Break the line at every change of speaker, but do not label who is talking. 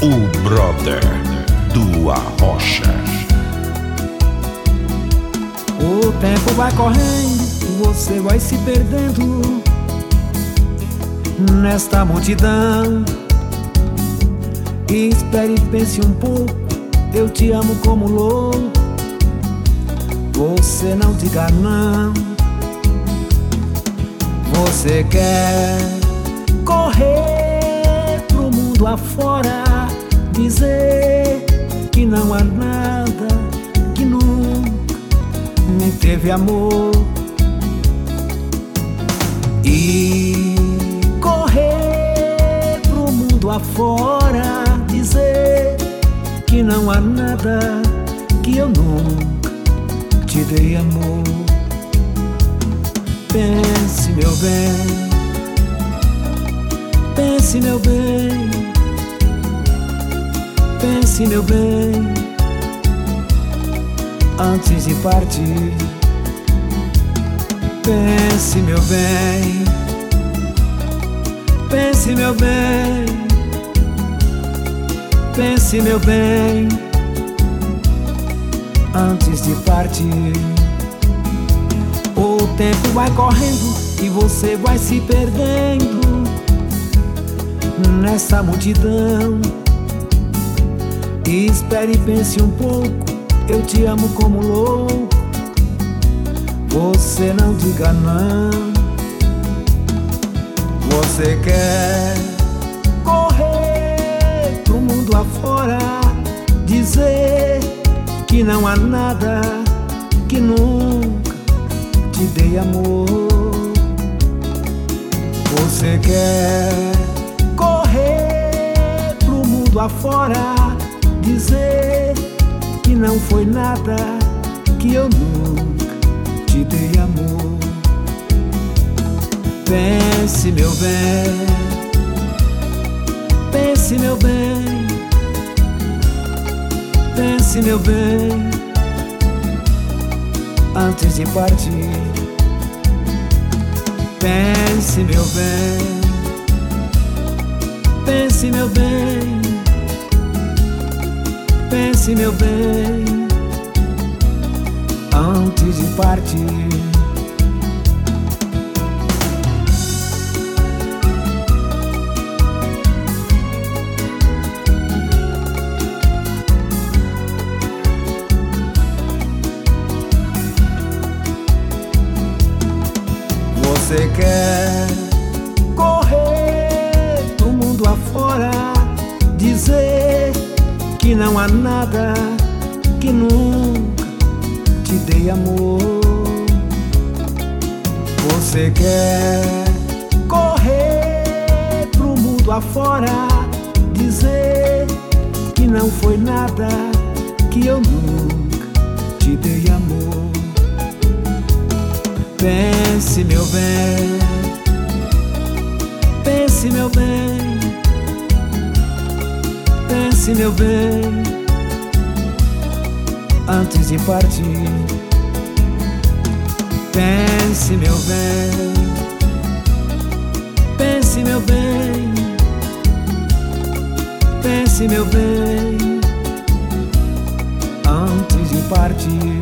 O brother do Arrocha.
O tempo vai correndo, você vai se perdendo nesta multidão. Espere e pense um pouco, eu te amo como louco. Você não diga não. Você quer correr pro mundo afora, dizer que não há nada, que nunca me teve amor. E correr pro mundo afora, dizer que não há nada, que eu nunca te dei amor. Pense, meu bem, pense, meu bem, pense, meu bem, antes de partir. Pense, meu bem, pense, meu bem, pense, meu bem, antes de partir. O tempo vai correndo e você vai se perdendo nessa multidão. Espere e pense um pouco, eu te amo como louco. Você não diga não. Você quer correr pro mundo afora, dizer que não há nada, que nunca te dei amor. Você quer correr pro mundo afora, dizer que não foi nada, que eu nunca te dei amor. Pense, meu bem, pense, meu bem, pense, meu bem, antes de partir. Pense, meu bem, pense, meu bem, pense, meu bem, antes de partir. Você quer correr pro mundo afora, dizer que não há nada, que nunca te dei amor. Você quer correr pro mundo afora, dizer que não foi nada, que eu nunca te dei amor. Pense, meu bem, pense, meu bem, pense, meu bem, antes de partir. Pense, meu bem, pense, meu bem, pense, meu bem, antes de partir.